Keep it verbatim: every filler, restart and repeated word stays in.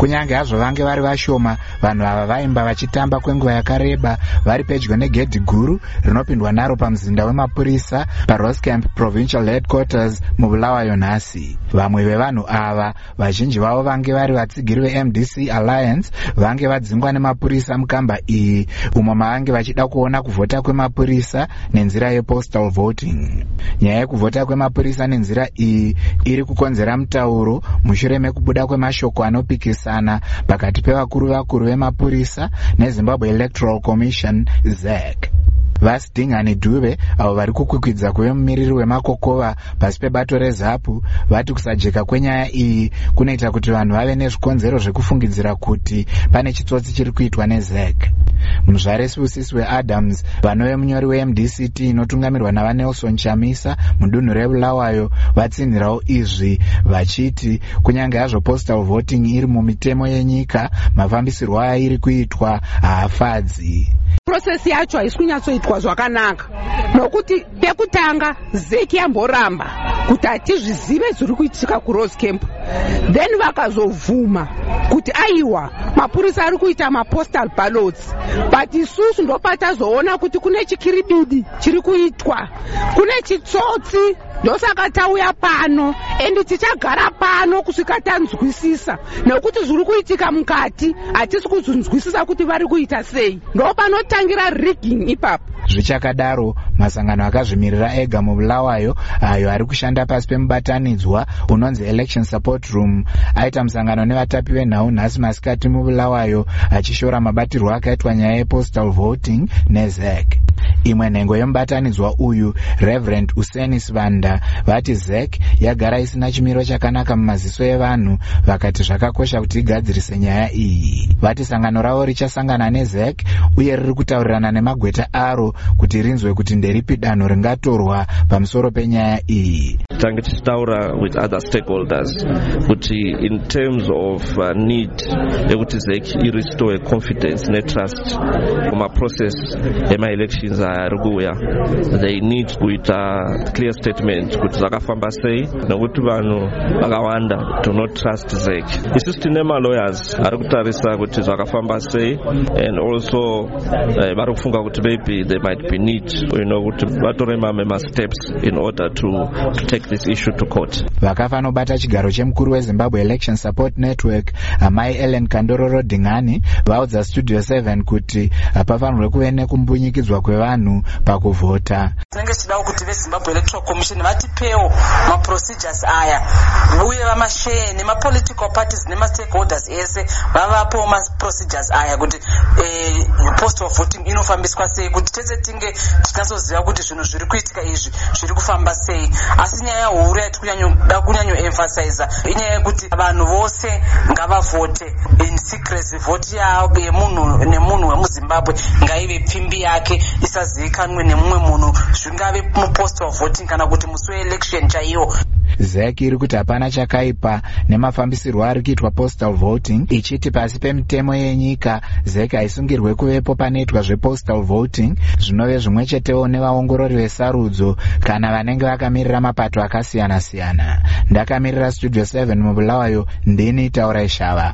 Kunyange hazvo vange vari vashoma, vanhu ava vaimba vachitamba kwenguva yakareba vari pedyo negedhi guru rinopindwa naro pamuzinda wemapurisa paRoscamp Provincial Headquarters muBulawayo nhasi. Vamwe vevanhu ava, vazhinji vavo vange vari vatsigiri veM D C Alliance, vange vadzingwa nemapurisa mukamba iyi umo mavange vachida kuona kuvhota kwemapurisa nenzira yepostal voting. Nyaya yekuvhota kwemapurisa nenzira iyi iri kukonzera mutauro mushure mekubuda kwemashoko anopikisana pakati pevakuru vakuru vemapurisa neZimbabwe Electoral Commission Z E C. Vasidingani Dube, avo vari kukwikwidza kuve mumiriri wemakokova pasi pebato reZAPU, vati kusajeka kwenyaya iyi kunoita kuti vanhu vave nezvikonzero zvekufungidzira kuti pane chitsotsi chiri kuitwa neZ E C. Muzvaresi usisi weAdams, vanove munyori weM D C T inotungamirwa navaNelson Chamisa mudunhu reBulawayo, vatsinhirawo izvi vachiti kunyange hazvo postal voting iri mumitemo yenyika, mafambisirwo airi kuitwa haafadzi. Process yacho haisi kunyatsoitwa zvakanaka, nokuti pekutanga Z E C yamboramba kuti hatizvizive zviri kuitika kuRoscamp, then vakazovhuma kuti aiwa mapurisa ari kuita mapostal ballots, but isusu ndopatazoona kuti kune chikiribidi chiri kuitwa, kune chitsotsi, ndosaka tauya pano endi tichagara pano kusvika tanzwisisa, nekuti zviri kuitika mukati hatisi kuzonzwisisa kuti vari kuita sei, ndopanotangira rigging ipapo. Zvichakadaro, masangano akazvimirira ega muBulawayo ayo ari kushanda pasi pemubatanidzwa unonzi Election Support Room aita musangano nevatapi venhau nhasi masikati muBulawayo achishora mabatirwo akaitwa nyaya yepostal voting neZ E C. Imwe nhengo yemubatanidzwa uyu, Reverend Useni Sivanda, vati Z E C yagara isina chimiro chakanaka mumaziso evanhu, vakati zvakakosha kuti igadzirise nyaya iyi. Vati sangano ravo richasangana neZ E C uye riri kutaurirana nemagweta aro kuti rinzwe kuti nderipi danho ringatorwa pamusoro penyaya iyi. Tange tichitaura with other stakeholders kuti in terms of uh, need yekuti Z E C irestore confidence netrust mumaprocess ema-elections ari kuuya, they need kuita clear statement kuti zvakafamba sei, nokuti vanhu vakawanda do not trust Z E C. Isusu tine malawyers ari kutarisa kuti zvakafamba sei, and also uh, vari kufunga kuti maybe there might be need, you know, kuti vatore mamwe steps in order to, to take this issue to court. Vakafanobata chigaro chemukuru weZimbabwe Election Support Network, amai Ellen Kandororo Dingani, vaudza Studio seven kuti pafanirwe kuve nekumbunyikidzwa kwevanhu pakuvhota. Tinenge tichidawo kuti veZimbabwe Electoral Commission vatipewo maprocedures aya, uye vamashare nemapolitical parties nemastakeholders ese vavapo maprocedures aya kuti eh, postal voting inofambiswa sei, kuti tese tinge tinasoziva kuti zvinhu zviri kuitika izvi zviri kufamba sei. Asi nyaya huru yatikuda kunyanyo emphasize inyaya yekuti vanhu vose ngavavote in secrecy. Vote yavo yemunhu nemunhu wemuZimbabwe ngaive pfimbi yake, isazivikanwe nemumwe munhu, zvingave mupostal voting kana kuti musi weelection chaiwo. Z E C iri kuti hapana chakaipa nemafambisirwo ari kuitwa postal voting, ichiti pasi pemitemo yenyika Z E C haisungirwe kuvepo panoitwa zvepostal voting zvinove zvimwe chetewo nevaongorori vesarudzo kana vanenge vakamirira mapato akasiyana siyana. Ndakamirira Studio seven muBulawayo, ndini Taurai Shava.